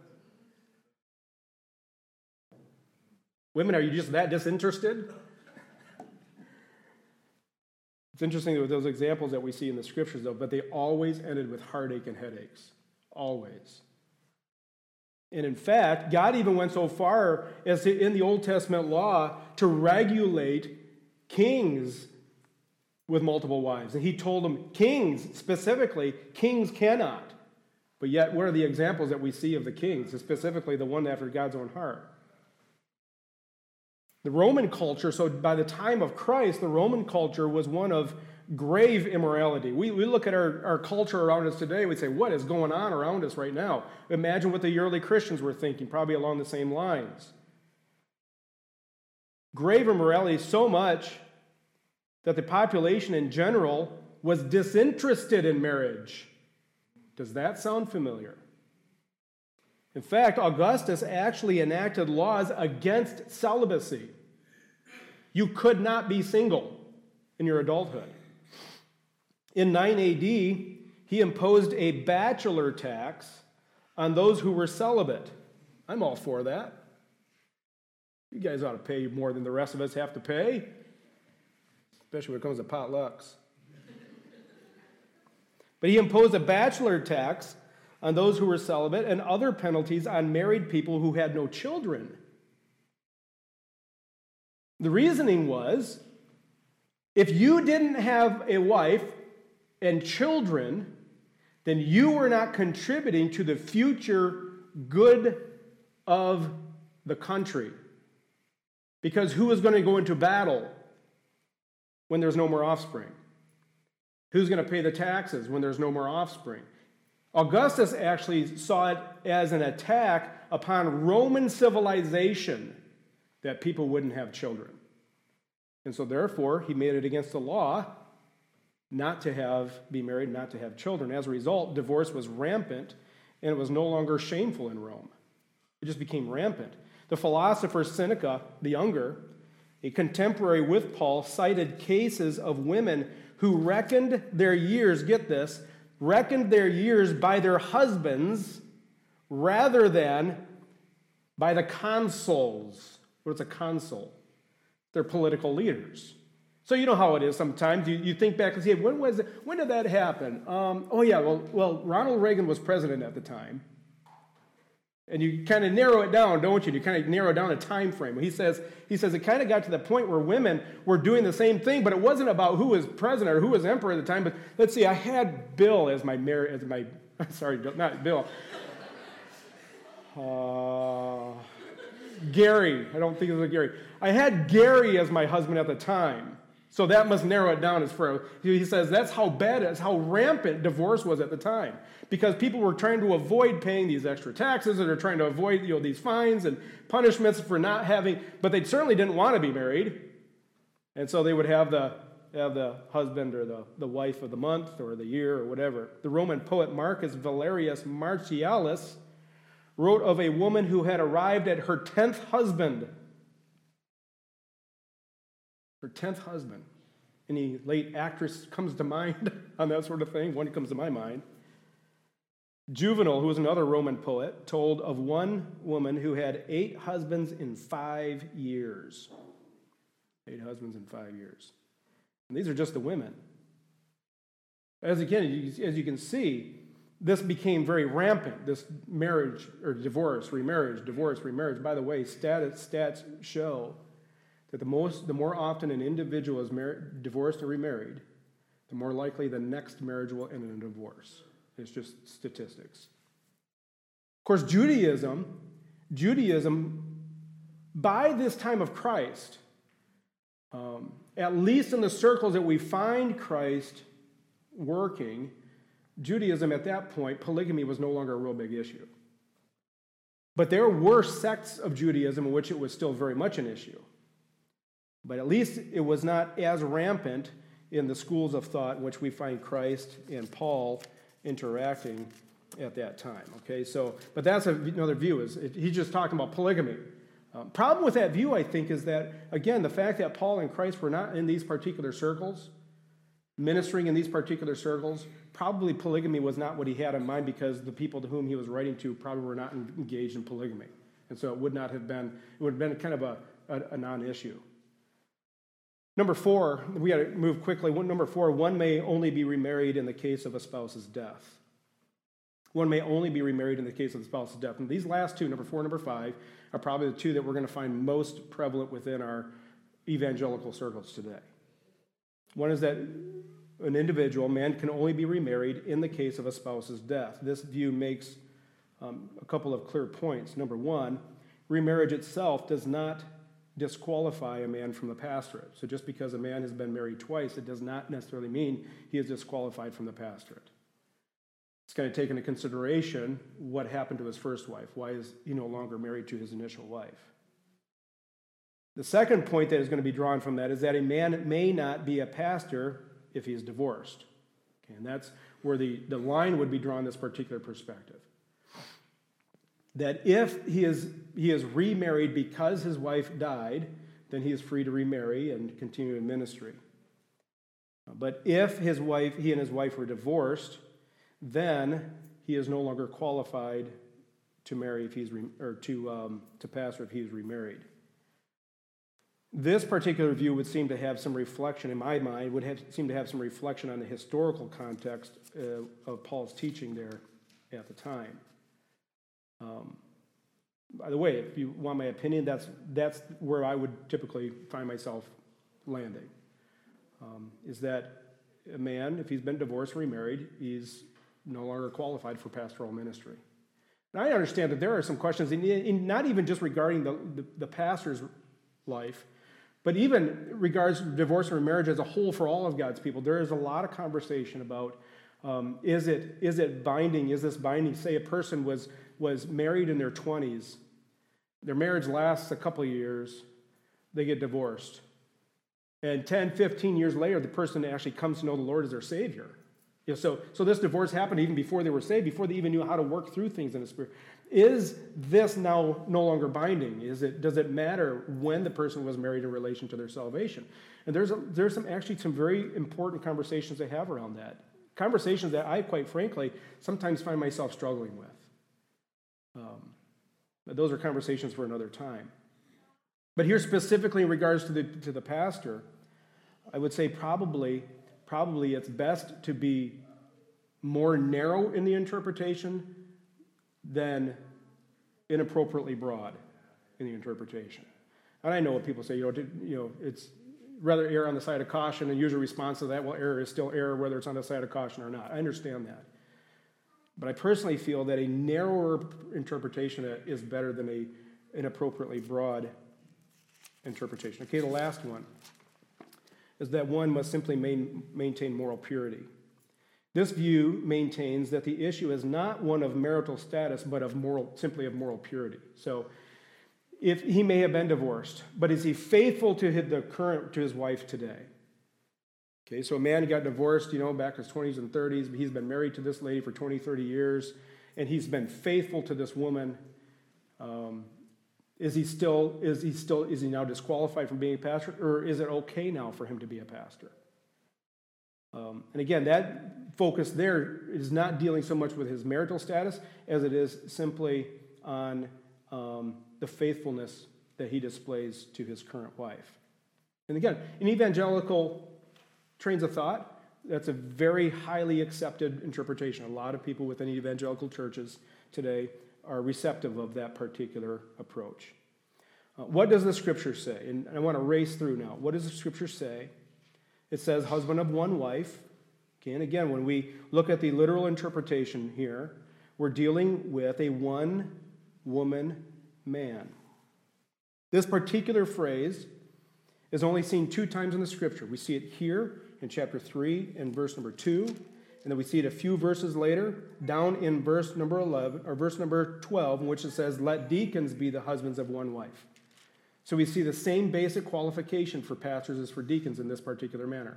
Speaker 1: Women, are you just that disinterested? It's interesting with those examples that we see in the scriptures, though, but they always ended with heartache and headaches. Always. And in fact, God even went so far as to, in the Old Testament law, to regulate kings with multiple wives. And he told them, kings specifically, kings cannot. But yet, what are the examples that we see of the kings, specifically the one after God's own heart? The Roman culture, so by the time of Christ, the Roman culture was one of grave immorality. We look at our culture around us today, we say, what is going on around us right now? Imagine what the early Christians were thinking, probably along the same lines. Grave immorality so much that the population in general was disinterested in marriage. Does that sound familiar? In fact, Augustus actually enacted laws against celibacy. You could not be single in your adulthood. In 9 AD, he imposed a bachelor tax on those who were celibate. I'm all for that. You guys ought to pay more than the rest of us have to pay, especially when it comes to potlucks. But he imposed a bachelor tax on those who were celibate and other penalties on married people who had no children. The reasoning was, if you didn't have a wife and children, then you were not contributing to the future good of the country. Because who is going to go into battle when there's no more offspring? Who's going to pay the taxes when there's no more offspring? Augustus actually saw it as an attack upon Roman civilization that people wouldn't have children. And so therefore, he made it against the law not to be married, not to have children. As a result, divorce was rampant, and it was no longer shameful in Rome. It just became rampant. The philosopher Seneca the Younger, a contemporary with Paul, cited cases of women who reckoned their years, get this, reckoned their years by their husbands rather than by the consuls. What's a consul? They're political leaders. So you know how it is sometimes. You think back and say, when did that happen? Well, Ronald Reagan was president at the time. And you kind of narrow it down, don't you? You kind of narrow down a time frame. He says it kind of got to the point where women were doing the same thing, but it wasn't about who was president or who was emperor at the time. But let's see, I had Bill as my sorry, not Bill. Gary. I don't think it was Gary. I had Gary as my husband at the time. So that must narrow it down as far. He says that's how bad it is, how rampant divorce was at the time. Because people were trying to avoid paying these extra taxes, or they're trying to avoid these fines and punishments for not having, but they certainly didn't want to be married. And so they would have the husband or the wife of the month or the year or whatever. The Roman poet Marcus Valerius Martialis wrote of a woman who had arrived at her 10th husband. Her 10th husband. Any late actress comes to mind on that sort of thing? One comes to my mind. Juvenal, who was another Roman poet, told of one woman who had 8 husbands in 5 years. 8 husbands in 5 years. And these are just the women. As you can see, this became very rampant, this marriage or divorce, remarriage. By the way, stats show that the more often an individual is divorced or remarried, the more likely the next marriage will end in a divorce. It's just statistics. Of course, Judaism, by this time of Christ, at least in the circles that we find Christ working, Judaism at that point, polygamy was no longer a real big issue. But there were sects of Judaism in which it was still very much an issue. But at least it was not as rampant in the schools of thought in which we find Christ and Paul interacting at that time. Okay, so, but that's another view. He's just talking about polygamy. Problem with that view, I think, is that, again, the fact that Paul and Christ were not in these particular circles, ministering in these particular circles, probably polygamy was not what he had in mind, because the people to whom he was writing to probably were not engaged in polygamy. And so it would have been kind of a non-issue. Number 4, we got to move quickly. Number 4, one may only be remarried in the case of a spouse's death. One may only be remarried in the case of the spouse's death. And these last two, number 4 and number 5, are probably the two that we're going to find most prevalent within our evangelical circles today. One is that an individual, man, can only be remarried in the case of a spouse's death. This view makes a couple of clear points. Number 1, remarriage itself does not disqualify a man from the pastorate. So just because a man has been married twice, it does not necessarily mean he is disqualified from the pastorate. It's going to take into consideration what happened to his first wife. Why is he no longer married to his initial wife? The second point that is going to be drawn from that is that a man may not be a pastor if he is divorced. Okay, and that's where the line would be drawn in this particular perspective. That if he is remarried because his wife died, then he is free to remarry and continue in ministry. But if he and his wife were divorced, then he is no longer qualified to marry if he's to pastor if he is remarried. This particular view would seem to have some reflection, in my mind, seem to have some reflection on the historical context of Paul's teaching there at the time. By the way, if you want my opinion, that's where I would typically find myself landing. Is that a man, if he's been divorced or remarried, he's no longer qualified for pastoral ministry. And I understand that there are some questions, not even just regarding the pastor's life, but even regards divorce or marriage as a whole for all of God's people. There is a lot of conversation about is it binding? Is this binding? Say a person was married in their 20s. Their marriage lasts a couple of years. They get divorced. And 10, 15 years later, the person actually comes to know the Lord as their Savior. So this divorce happened even before they were saved, before they even knew how to work through things in the Spirit. Is this now no longer binding? Does it matter when the person was married in relation to their salvation? And there's some very important conversations they have around that. Conversations that I, quite frankly, sometimes find myself struggling with. But those are conversations for another time. But here specifically in regards to the pastor, I would say probably it's best to be more narrow in the interpretation than inappropriately broad in the interpretation. And I know what people say, it's rather err on the side of caution, and usual response to that, well, error is still error, whether it's on the side of caution or not. I understand that. But I personally feel that a narrower interpretation is better than an inappropriately broad interpretation. Okay, the last one is that one must simply maintain moral purity. This view maintains that the issue is not one of marital status, but simply of moral purity. So, if he may have been divorced, but is he faithful to his wife today? Okay, so a man got divorced, back in his 20s and 30s, but he's been married to this lady for 20, 30 years, and he's been faithful to this woman. Is he now disqualified from being a pastor, or is it okay now for him to be a pastor? And again, that focus there is not dealing so much with his marital status as it is simply on the faithfulness that he displays to his current wife. And again, in evangelical trains of thought, that's a very highly accepted interpretation. A lot of people within evangelical churches today are receptive of that particular approach. What does the Scripture say? And I want to race through now. What does the Scripture say? It says, husband of one wife, Okay, and again, when we look at the literal interpretation here, we're dealing with a one-woman man. This particular phrase is only seen 2 times in the Scripture. We see it here in chapter 3 and verse number 2, and then we see it a few verses later down in verse number 11 or verse number 12, in which it says, "Let deacons be the husbands of one wife." So we see the same basic qualification for pastors as for deacons in this particular manner.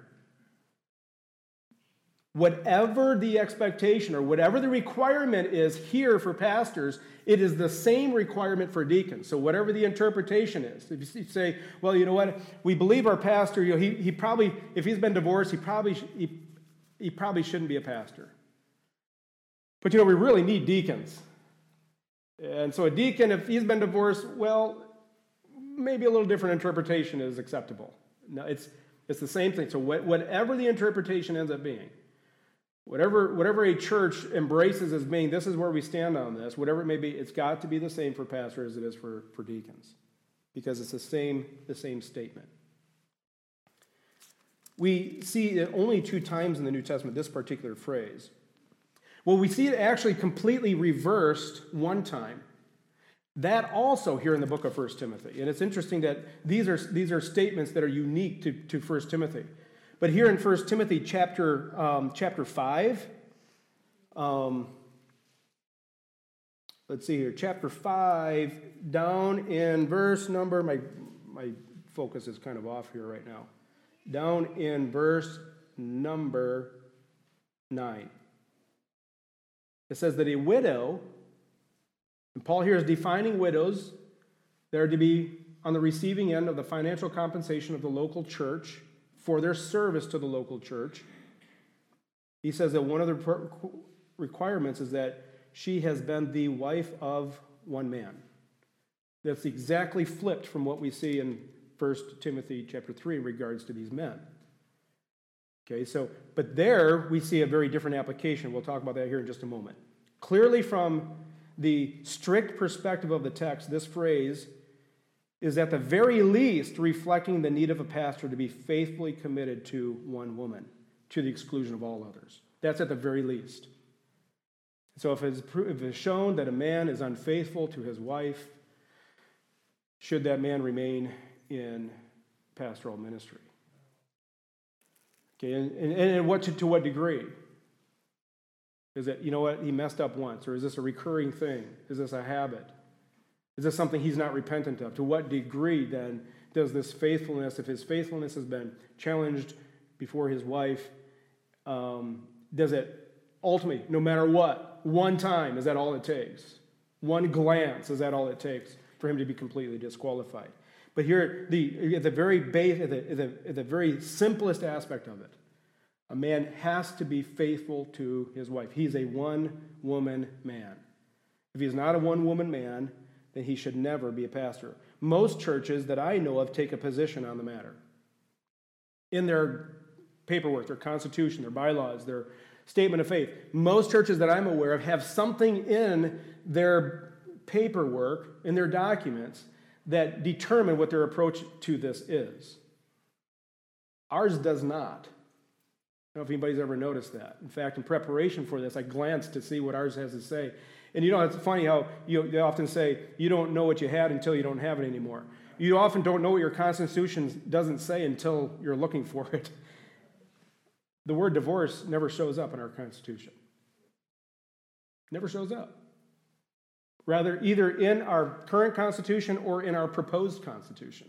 Speaker 1: Whatever the expectation or whatever the requirement is here for pastors, it is the same requirement for deacons. So whatever the interpretation is, if you say, well, you know what, we believe our pastor, he probably, if he's been divorced, he probably shouldn't be a pastor. But we really need deacons. And so a deacon, if he's been divorced, well, maybe a little different interpretation is acceptable. No, it's the same thing. So whatever the interpretation ends up being, whatever a church embraces as being, this is where we stand on this, whatever it may be, it's got to be the same for pastors as it is for deacons, because it's the same statement. We see it only 2 times in the New Testament, this particular phrase. Well, we see it actually completely reversed one time. That also here in the book of 1 Timothy. And it's interesting that these are statements that are unique to 1 Timothy. But here in 1 Timothy chapter 5, let's see here, chapter 5, down in verse number, my focus is kind of off here right now, down in verse number 9. It says that a widow, and Paul here is defining widows that are to be on the receiving end of the financial compensation of the local church for their service to the local church. He says that one of the requirements is that she has been the wife of one man. That's exactly flipped from what we see in 1 Timothy chapter 3 in regards to these men. Okay, but there we see a very different application. We'll talk about that here in just a moment. Clearly from the strict perspective of the text, this phrase is at the very least reflecting the need of a pastor to be faithfully committed to one woman, to the exclusion of all others. That's at the very least. So if it's shown that a man is unfaithful to his wife, should that man remain in pastoral ministry? Okay, and to what degree? Is it, he messed up once, or is this a recurring thing? Is this a habit? Is this something he's not repentant of? To what degree, then, does this faithfulness, if his faithfulness has been challenged before his wife, does it ultimately, no matter what, one time, is that all it takes? One glance, is that all it takes for him to be completely disqualified? But here, at the very base, at the very simplest aspect of it, a man has to be faithful to his wife. He's a one-woman man. If he's not a one-woman man, then he should never be a pastor. Most churches that I know of take a position on the matter. In their paperwork, their constitution, their bylaws, their statement of faith, most churches that I'm aware of have something in their paperwork, in their documents, that determine what their approach to this is. Ours does not. I don't know if anybody's ever noticed that. In fact, in preparation for this, I glanced to see what ours has to say. And it's funny how they often say, you don't know what you had until you don't have it anymore. You often don't know what your Constitution doesn't say until you're looking for it. The word divorce never shows up in our Constitution. Never shows up. Rather, either in our current Constitution or in our proposed Constitution.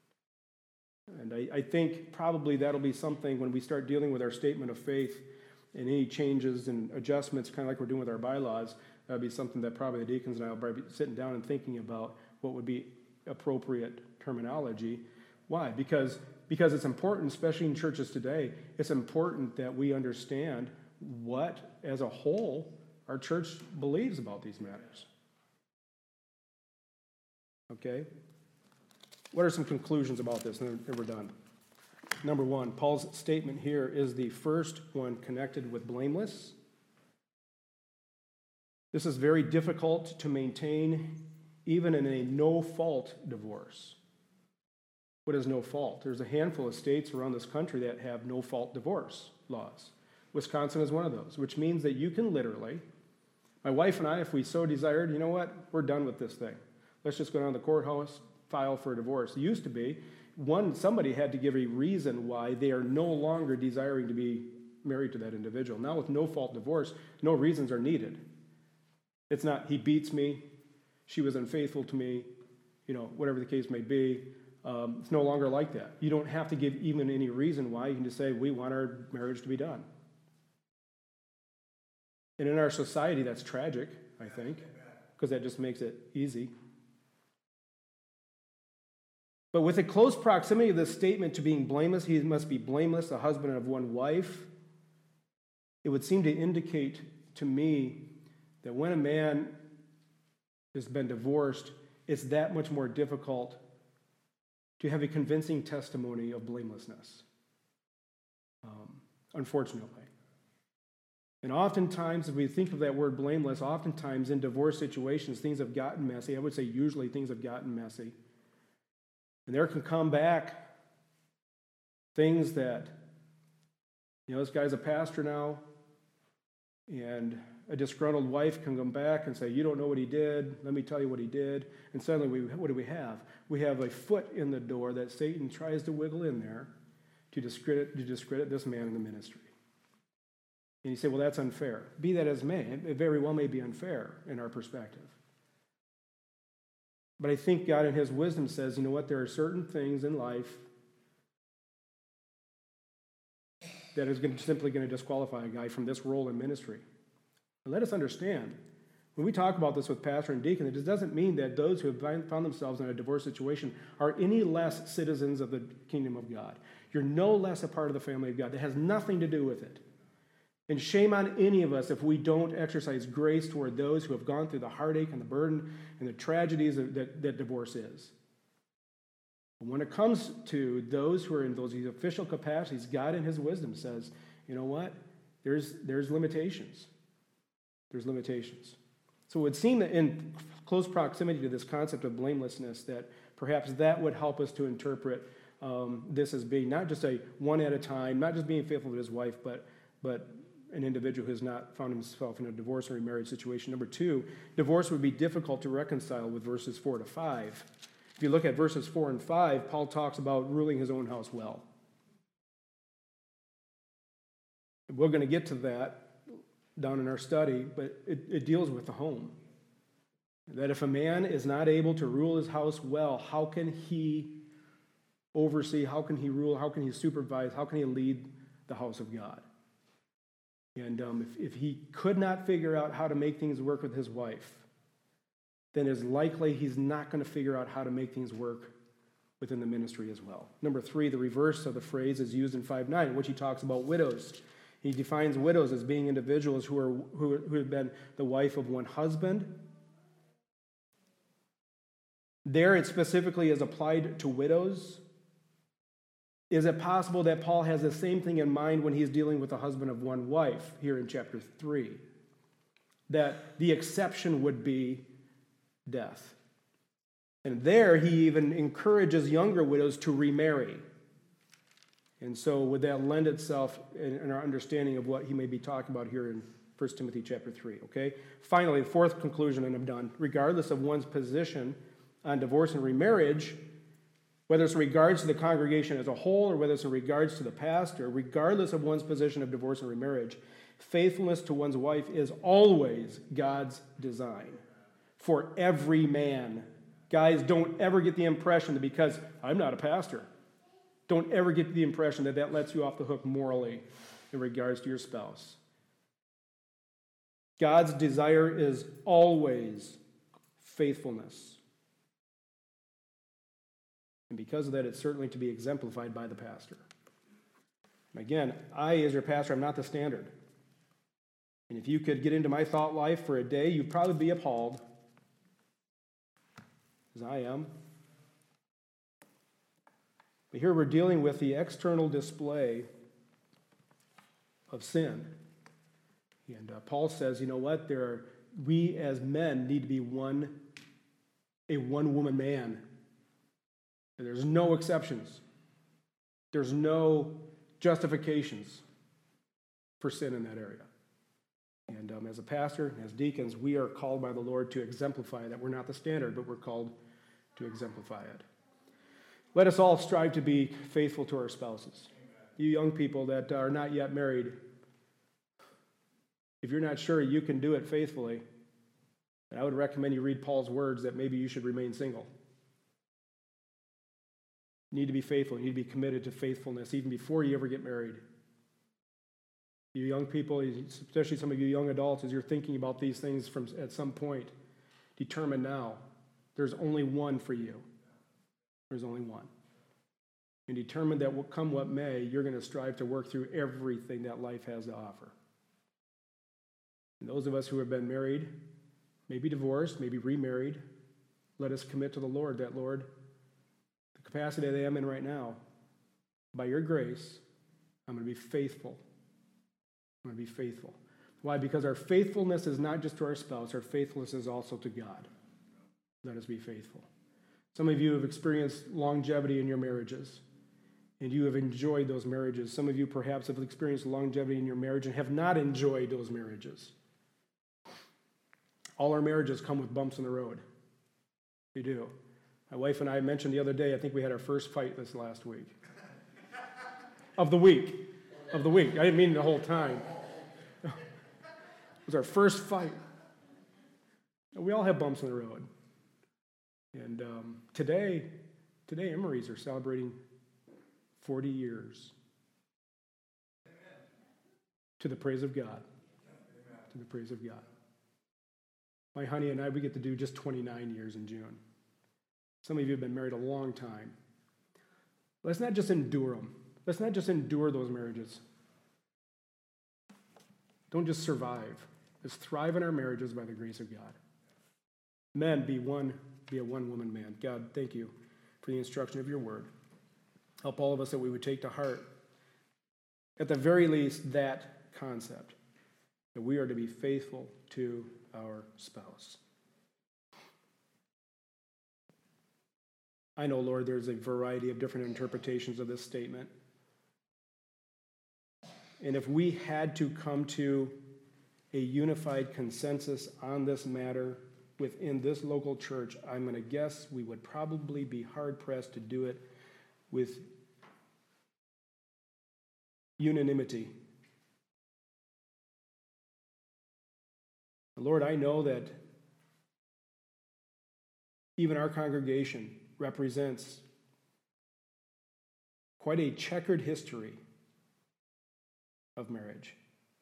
Speaker 1: And I think probably that'll be something when we start dealing with our statement of faith and any changes and adjustments, kind of like we're doing with our bylaws, that'll be something that probably the deacons and I will probably be sitting down and thinking about what would be appropriate terminology. Why? Because it's important, especially in churches today, it's important that we understand what, as a whole, our church believes about these matters. Okay? What are some conclusions about this? And then we're done. Number one, Paul's statement here is the first one connected with blameless. This is very difficult to maintain even in a no-fault divorce. What is no fault? There's a handful of states around this country that have no-fault divorce laws. Wisconsin is one of those, which means that you can literally, my wife and I, if we so desired, you know what, we're done with this thing. Let's just go down to the courthouse, file for a divorce. It used to be, somebody had to give a reason why they are no longer desiring to be married to that individual. Now with no-fault divorce, no reasons are needed. It's not, he beats me, she was unfaithful to me, whatever the case may be. It's no longer like that. You don't have to give even any reason why. You can just say, we want our marriage to be done. And in our society, that's tragic, I think, because that just makes it easy. But with the close proximity of this statement to being blameless, he must be blameless, a husband of one wife, it would seem to indicate to me that when a man has been divorced, it's that much more difficult to have a convincing testimony of blamelessness, unfortunately. And oftentimes, if we think of that word blameless, oftentimes in divorce situations, things have gotten messy. I would say usually things have gotten messy. And there can come back things that, this guy's a pastor now, and a disgruntled wife can come back and say, you don't know what he did, let me tell you what he did. And suddenly, what do we have? We have a foot in the door that Satan tries to wiggle in there to discredit this man in the ministry. And you say, well, that's unfair. Be that as may, it very well may be unfair in our perspective. But I think God in his wisdom says, you know what, there are certain things in life that is simply going to disqualify a guy from this role in ministry. And let us understand, when we talk about this with pastor and deacon, it doesn't mean that those who have found themselves in a divorce situation are any less citizens of the kingdom of God. You're no less a part of the family of God. That has nothing to do with it. And shame on any of us if we don't exercise grace toward those who have gone through the heartache and the burden and the tragedies that divorce is. But when it comes to those who are in these official capacities, God in his wisdom says, you know what? There's limitations. There's limitations. So it would seem that in close proximity to this concept of blamelessness, that perhaps that would help us to interpret this as being not just a one at a time, not just being faithful to his wife, but an individual who has not found himself in a divorce or remarriage situation. Number two, divorce would be difficult to reconcile with verses 4 to 5. If you look at verses 4 and 5, Paul talks about ruling his own house well. We're going to get to that down in our study, but it deals with the home. That if a man is not able to rule his house well, how can he oversee, how can he rule, how can he supervise, how can he lead the house of God? And if he could not figure out how to make things work with his wife, then it's likely he's not going to figure out how to make things work within the ministry as well. Number three, the reverse of the phrase is used in 5:9, in which he talks about widows. He defines widows as being individuals who have been the wife of one husband. There it specifically is applied to widows. Is it possible that Paul has the same thing in mind when he's dealing with a husband of one wife here in chapter 3? That the exception would be death. And there he even encourages younger widows to remarry. And so would that lend itself in our understanding of what he may be talking about here in 1 Timothy chapter 3, okay? Finally, the fourth conclusion, and I'm done. Regardless of one's position on divorce and remarriage, whether it's in regards to the congregation as a whole or whether it's in regards to the pastor, regardless of one's position of divorce and remarriage, faithfulness to one's wife is always God's design for every man. Guys, don't ever get the impression that because I'm not a pastor, don't ever get the impression that that lets you off the hook morally in regards to your spouse. God's desire is always faithfulness. And because of that, it's certainly to be exemplified by the pastor. Again, I, as your pastor, I'm not the standard. And if you could get into my thought life for a day, you'd probably be appalled, as I am. But here we're dealing with the external display of sin. And Paul says, you know what? We as men need to be a one-woman man. And there's no exceptions. There's no justifications for sin in that area. And as a pastor, as deacons, we are called by the Lord to exemplify that. We're not the standard, but we're called to exemplify it. Let us all strive to be faithful to our spouses. You young people that are not yet married, if you're not sure you can do it faithfully, then I would recommend you read Paul's words that maybe you should remain single. You need to be faithful. You need to be committed to faithfulness even before you ever get married. You young people, especially some of you young adults, as you're thinking about these things at some point, determine now, there's only one for you. There's only one. And determine that come what may, you're going to strive to work through everything that life has to offer. And those of us who have been married, maybe divorced, maybe remarried, let us commit to the Lord that, Lord, the capacity that I am in right now, by your grace, I'm going to be faithful. I'm going to be faithful. Why? Because our faithfulness is not just to our spouse, our faithfulness is also to God. Let us be faithful. Some of you have experienced longevity in your marriages, and you have enjoyed those marriages. Some of you perhaps have experienced longevity in your marriage and have not enjoyed those marriages. All our marriages come with bumps in the road. They do. My wife and I mentioned the other day, I think we had our first fight this last week. Of the week. I didn't mean the whole time. It was our first fight. We all have bumps in the road. And today, Emery's are celebrating 40 years. Amen. To the praise of God. Amen. To the praise of God. My honey and I, we get to do just 29 years in June. Some of you have been married a long time. Let's not just endure them. Let's not just endure those marriages. Don't just survive. Let's thrive in our marriages by the grace of God. Men, be a one-woman man. God, thank you for the instruction of your word. Help all of us that we would take to heart, at the very least, that concept, that we are to be faithful to our spouse. I know, Lord, there's a variety of different interpretations of this statement. And if we had to come to a unified consensus on this matter within this local church, I'm going to guess we would probably be hard-pressed to do it with unanimity. Lord, I know that even our congregation represents quite a checkered history of marriage.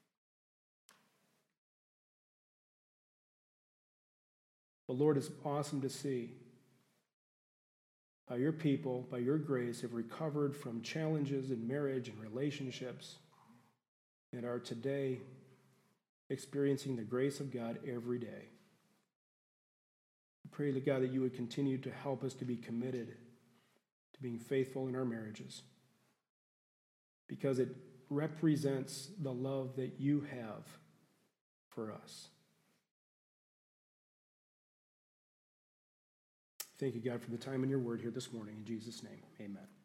Speaker 1: But Lord, it's awesome to see how your people, by your grace, have recovered from challenges in marriage and relationships and are today experiencing the grace of God every day. I pray to God that you would continue to help us to be committed to being faithful in our marriages, because it represents the love that you have for us. Thank you, God, for the time in your word here this morning. In Jesus' name, amen.